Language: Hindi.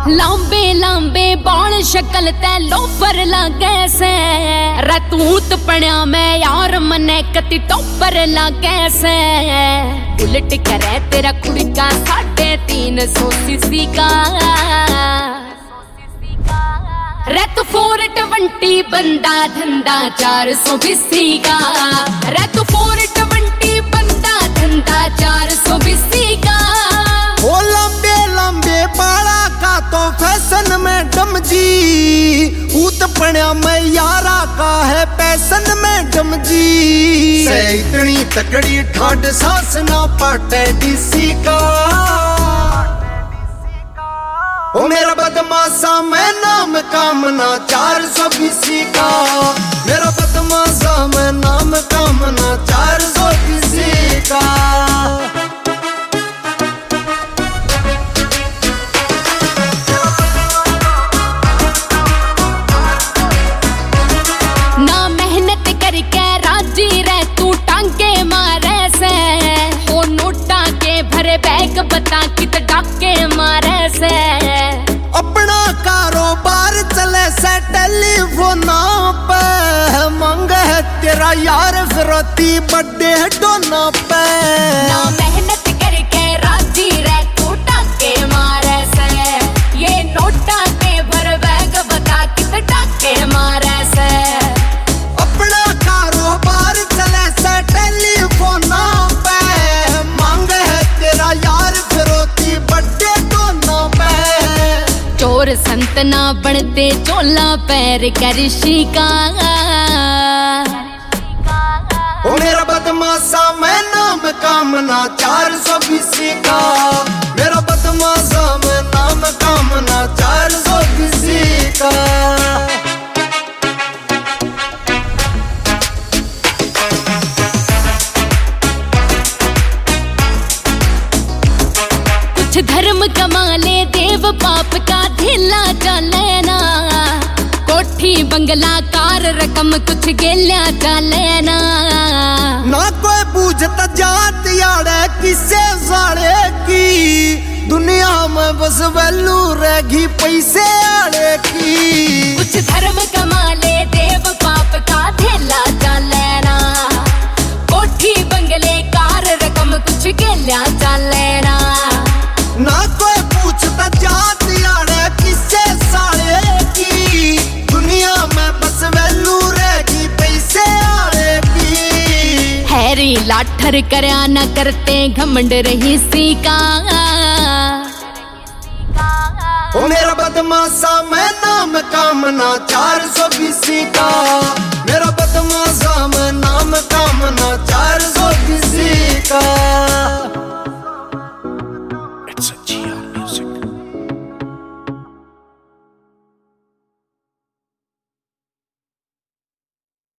लांबे लांबे बाल शक्ल ते लोफर लागे से रतूत पड़ा मैं यार मने कति टॉपर लागे से उलट करे तेरा कुड़ी का 350 सीसी का रत 420 बंदा धंधा 420 का रत 420 बंदा धंधा 420 का। ओ लंबे लंबे बाला का तो फैशन में डम जी ऊत पड़ा मैं यारा का है पैसन में डम जी से इतनी तकड़ी ठाड सांस ना पाटे डीसी का। ओ मेरा बदमाशा मैं नाम कामना 420 का मेरा बदमाशा मैं नाम कामना 420 का। ना मेहनत करके राजी रह तू टांगे मारे से ओ नोटा के भरे बैग बता कित डाके मारे से अपना कारोबार चले से टेलीफोन पे मंग है तेरा यार फिरती बर्थडे डोना पे। ना मेहनत करके राजी रह तू टाके मारे से ये नोटा के भर बैग बता कित डाके मारे से अपना कारोबार चले से टेलीफोन पे मंग है तेरा यार फिरती बर्थडे डोना पे। चोर संत ना बनते चोला पैर करशी का ओ मेरा बदमाशा मैं नाम कामना 420 का मेरा बदमाशा मैं नाम कामना 420 का। कुछ धर्म कमा ले देव पाप का ढीला चले ना कोठी बंगला कार रकम कुछ गेल्या चले ना ना कोई पूछता जात यारे किसे साड़े की दुनिया में बस वैल्यू रहेगी पैसे आड़े की। कुछ धर्म कमा ले देव पाप का ढीला चले ना कोठी बंगले कार रकम कुछ गेल्या चले ना ना कोई पूछता जात यारे किसे साड़े की दुनिया में बस वैल्यू रहेगी पैसे आड़े की। हैरी लाठर करया न करते घमंड रही सी का ओ मेरा बदमाशा मैं नाम कामना 420 का